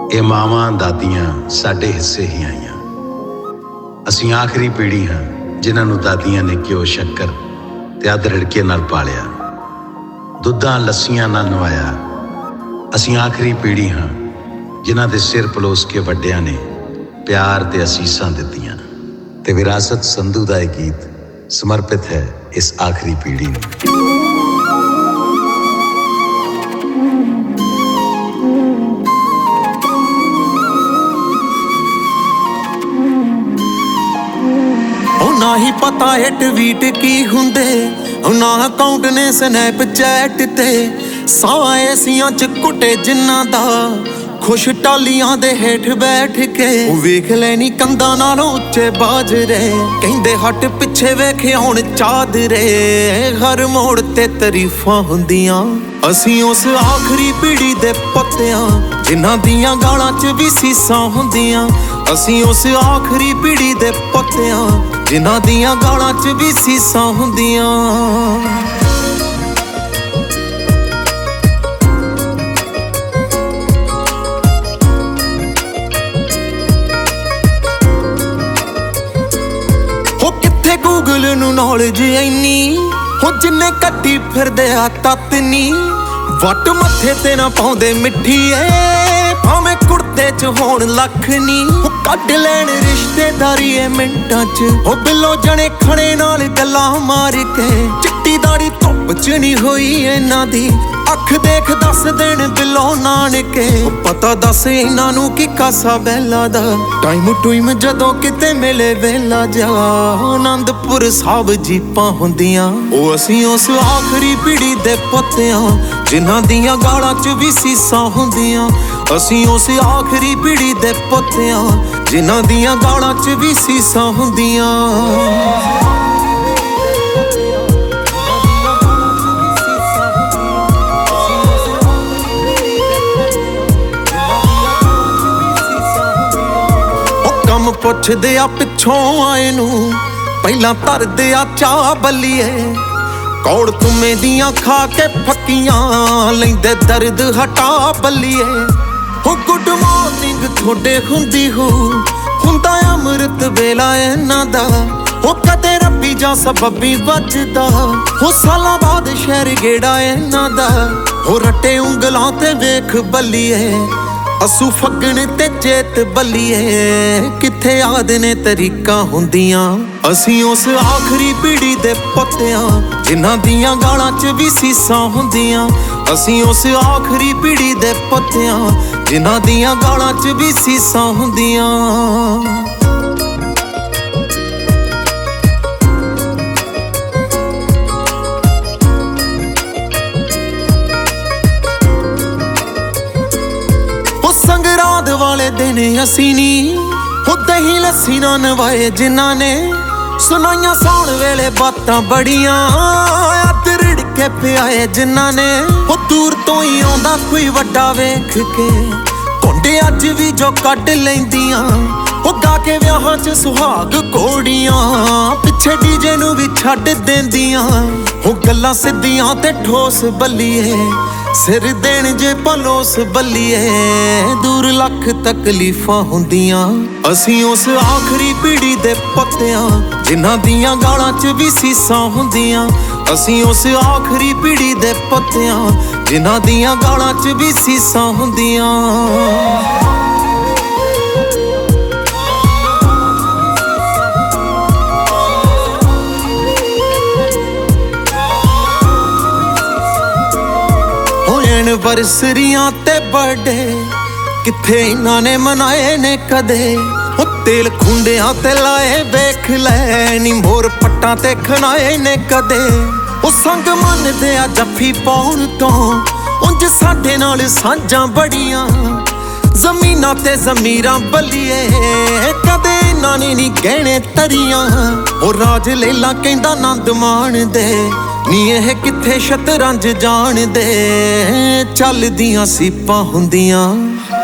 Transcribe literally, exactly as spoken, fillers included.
ਇਹ ਮਾਵਾਂ ਦਾਦੀਆਂ ਸਾਡੇ ਹਿੱਸੇ ਹੀ ਆਈਆਂ। ਅਸੀਂ ਆਖਰੀ ਪੀੜ੍ਹੀ ਹਾਂ ਜਿਨ੍ਹਾਂ ਨੂੰ ਦਾਦੀਆਂ ਨੇ ਘਿਓ ਸ਼ੱਕਰ ਤੇ ਅੱਧ ਰਿੜਕੇ ਨਾਲ ਪਾਲਿਆ, ਦੁੱਧਾਂ ਲੱਸੀਆਂ ਨਾਲ ਨਵਾਇਆ। ਅਸੀਂ ਆਖਰੀ ਪੀੜ੍ਹੀ ਹਾਂ ਜਿਨ੍ਹਾਂ ਦੇ ਸਿਰ ਪਲੋਸ ਕੇ ਵੱਡਿਆਂ ਨੇ ਪਿਆਰ ਤੇ ਅਸੀਸਾਂ ਦਿੱਤੀਆਂ। ਤੇ ਵਿਰਾਸਤ ਸੰਧੂ ਦਾ ਇਹ ਗੀਤ ਸਮਰਪਿਤ ਹੈ ਇਸ ਆਖਰੀ ਪੀੜ੍ਹੀ ਨੂੰ। ਨਾ ਹੀ ਪਤਾ ਏ ਟਵੀਟ ਕੀ ਹੁੰਦੇ, ਨਾ ਅਕਾਊਂਟ ਨੇ ਸਨੈਪਚੈਟ ਤੇ। ਸਾਹ ਏਸੀਆਂ ਚ ਕੁੱਟੇ ਜਿੰਨਾ ਦਾ ਖੁਸ਼ ਟਾਲੀਆਂ ਦੇ ਹੇਠ ਬੈਠ ਕੇ। ਉਹ ਵੇਖ ਲੈਣੀ ਕੰਧਾਂ ਨਾਲੋਂ ਉੱਚੇ ਬਾਜਰੇ, ਕਹਿੰਦੇ ਹੱਟ ਪਿੱਛੇ ਵੇਖੇ ਹੁਣ ਚਾਦਰੇ। ਹਰ ਮੋੜ ਤੇ ਤਾਰੀਫਾਂ ਹੁੰਦੀਆਂ। ਅਸੀਂ ਉਸ ਆਖਰੀ ਪੀੜ੍ਹੀ ਦੇ ਪੁੱਤਿਆਂ ਜਿਨ੍ਹਾਂ ਦੀਆਂ ਗਾਲਾਂ ਚ ਵੀ ਸੀਸਾਂ ਹੁੰਦੀਆਂ। ਅਸੀਂ ਉਸ ਆਖਰੀ ਪੀੜ੍ਹੀ ਦੇ ਪੁੱਤਿਆਂ ਜਿਨ੍ਹਾਂ ਦੀਆਂ ਗਾਲਾਂ ਚ ਵੀ ਸੀਸਾਂ ਹੁੰਦੀਆਂ। ਹੋ ਕਿੱਥੇ ਗੂਗਲ ਨੂੰ ਨੌਲੇਜ ਇੰਨੀ, ਹੋ ਜਿੰਨੇ ਕੱਢੀ ਫਿਰਦੇ ਆ ਤੱਤ ਨੀ। ਵੱਟ ਮੱਥੇ ਤੇ ਨਾ ਪਾਉਂਦੇ ਮਿੱਠੀਏ, ਭਾਵੇਂ ਕੁੜਤੇ ਚ ਹੋਣ ਲੱਖ ਨੀ। ਉਹ ਕੱਢ ਲੈਣ ਰਿਸ਼ਤੇਦਾਰੀ ਏ ਮਿੰਟਾਂ ਚ, ਉਹ ਬਿੱਲੋ ਜਣੇ ਖਣੇ ਨਾਲ ਗੱਲਾਂ ਮਾਰ ਕੇ। ਚਿੱਟੀ ਦਾੜੀ ਧੁੱਪ ਚ ਨੀ ਹੋਈ ਇਹਨਾਂ ਦੀ, ਅੱਖ ਦੇਖ ਦੱਸ ਦੇਣ ਬਿੱਲੋ ਨਾਨਕੇ। ਪਤਾ ਦੱਸ ਇਹਨਾਂ ਨੂੰ ਕੀ ਕਾਸਾ ਬੈਲਾ ਦਾ, ਟਾਈਮ ਟੂਈਮ ਜਦੋਂ ਕਿਤੇ ਮਿਲੇ ਵੇਲਾ ਜਾ। ਆਨੰਦਪੁਰ ਸਾਹਿਬ ਜੀਪਾਂ ਹੁੰਦੀਆਂ। ਉਹ ਅਸੀਂ ਉਸ ਆਖਰੀ ਪੀੜ੍ਹੀ ਦੇ ਪੁੱਤਿਆਂ ਜਿਨ੍ਹਾਂ ਦੀਆਂ ਗਾਲਾਂ ਚ ਵੀ ਸੀਸਾਂ ਹੁੰਦੀਆਂ। ਅਸੀਂ ਉਸ ਆਖਰੀ ਪੀੜ੍ਹੀ ਦੇ ਪੁੱਤਿਆਂ ਜਿਨ੍ਹਾਂ ਦੀਆਂ ਗਾਲਾਂ ਚ ਵੀ ਸੀਸਾਂ ਹੁੰਦੀਆਂ। ਪੁੱਛਦੇ ਆ ਪਿੱਛੋਂ ਆਏ ਨੂੰ, ਪਹਿਲਾਂ ਧਰਦੇ ਆ ਚਾਹ ਬੱਲੀਏ। ਕੌੜ ਤੁਮੇ ਦੀਆਂ ਖਾ ਕੇ ਫੱਕੀਆਂ, ਲੈਂਦੇ ਦਰਦ ਹਟਾ ਬੱਲੀਏ। ਹੋ ਗੁੱਡ ਮਾਰਨਿੰਗ ਤੁਹਾਡੇ ਹੁੰਦੀ ਹੋ, ਹੁੰਦਾ ਅੰਮ੍ਰਿਤ ਵੇਲਾ ਇਹਨਾਂ ਦਾ। ਉਹ ਕਦੇ ਰੱਬੀ ਜਾਂ ਸਬੱਬੀ ਵੱਜਦਾ, ਉਹ ਸਾਲਾਂ ਬਾਅਦ ਸ਼ਹਿਰ ਗੇੜਾ ਇਹਨਾਂ ਦਾ। ਉਹ ਰੱਟੇ ਉਂਗਲਾਂ ਤੇ ਵੇਖ ਬੱਲੀਏ, ਅਸੂ ਫੱਗਣ ਤੇ ਚੇਤ ਬੱਲੀਏ। ਕਿੱਥੇ ਯਾਦ ਨੇ ਤਰੀਕਾਂ ਹੁੰਦੀਆਂ। ਅਸੀਂ ਉਸ ਆਖਰੀ ਪੀੜ੍ਹੀ ਦੇ ਪੁੱਤਿਆਂ ਜਿਨ੍ਹਾਂ ਦੀਆਂ ਗਾਲਾਂ ਚ ਵੀ ਸੀਸਾਂ ਹੁੰਦੀਆਂ। ਅਸੀਂ ਉਸ ਆਖਰੀ ਪੀੜ੍ਹੀ ਦੇ ਪੁੱਤਿਆਂ ਜਿਨ੍ਹਾਂ ਦੀਆਂ ਗਾਲਾਂ ਚ ਵੀ ਸੀਸਾਂ ਹੁੰਦੀਆਂ। ਸੰਗਰਾਂਦ ਵਾਲੇ ਦਿਨ ਅਸੀਂ ਨੀ, ਉਹ ਦਹੀਂ ਲੱਸੀ ਨਾ ਨਵਾਏ ਜਿਨ੍ਹਾਂ ਨੇ। ਸੁਣਾਈਆਂ ਸੌਣ ਵੇਲੇ ਬਾਤਾਂ ਬੜੀਆਂ, ਅੱਧ ਰਿੜ ਕੇ ਪਿਆਏ ਜਿਨ੍ਹਾਂ ਨੇ। ਉਹ ਦੂਰ ਤੋਂ ਹੀ ਆਉਂਦਾ ਕੋਈ ਵੱਡਾ ਵੇਖ ਕੇ, ਘੁੰਡੇ ਅੱਜ ਵੀ ਜੋ ਕੱਢ ਲੈਂਦੀਆਂ। ਉਹ ਗਾ ਕੇ ਵਿਆਹਾਂ ਚ ਸੁਹਾਗ ਘੋੜੀਆਂ, ਪਿੱਛੇ ਡੀਜੇ ਨੂੰ ਵੀ ਛੱਡ ਦਿੰਦੀਆਂ। ਉਹ ਗੱਲਾਂ ਸਿੱਧੀਆਂ ਤੇ ਠੋਸ ਬੱਲੀਏ, ਸਿਰ ਦੇਣ ਜੇ ਪਲੋਸ ਬੱਲੀਏ। ਦੂਰ ਲੱਖ ਤਕਲੀਫਾਂ ਹੁੰਦੀਆਂ। ਅਸੀਂ ਉਸ ਆਖਰੀ ਪੀੜ੍ਹੀ ਦੇ ਪੁੱਤਿਆਂ ਜਿਨ੍ਹਾਂ ਦੀਆਂ ਗਾਲਾਂ ਚ ਵੀ ਸੀਸਾਂ ਹੁੰਦੀਆਂ। ਅਸੀਂ ਉਸ ਆਖਰੀ ਪੀੜ੍ਹੀ ਦੇ ਪੁੱਤਿਆਂ ਜਿਨ੍ਹਾਂ ਦੀਆਂ ਗਾਲਾਂ ਚ ਵੀ ਸੀਸਾਂ ਹੁੰਦੀਆਂ। ਐਨਵਰਸਰੀਆਂ ਤੇ ਬਰਥਡੇ ਕਿੱਥੇ ਇਹਨਾਂ ਨੇ ਮਨਾਏ ਨੇ ਕਦੇ। ਉਹ ਤੇਲ ਖੁੰਡਿਆਂ ਤੇ ਲਾਏ ਵੇਖ ਲੈ ਨੀ, ਮੋਰ ਪੱਟਾਂ ਤੇ ਖਣਾਏ ਨੇ ਕਦੇ। ਉਹ ਸੰਗ ਮੰਨਦੇ ਆ ਜੱਫੀ ਪਾਉਣ ਤੋਂ, ਉਂਝ ਸਾਡੇ ਨਾਲ ਸਾਂਝਾਂ ਬੜੀਆਂ। ਜ਼ਮੀਨਾਂ ਤੇ ਜ਼ਮੀਰਾਂ ਬੱਲੀਏ, ਕਦੇ ਇਹਨਾਂ ਨੇ ਨੀ ਗਹਿਣੇ ਤਰੀਆਂ। ਉਹ ਰਾਜ ਲੇਲਾ ਕਹਿੰਦਾ ਆਨੰਦ ਮਾਣਦੇ ਨੀ, ਇਹ ਕਿੱਥੇ ਸ਼ਤਰੰਜ ਜਾਣਦੇ। ਚੱਲਦੀਆਂ ਸੀਪਾਂ ਹੁੰਦੀਆਂ।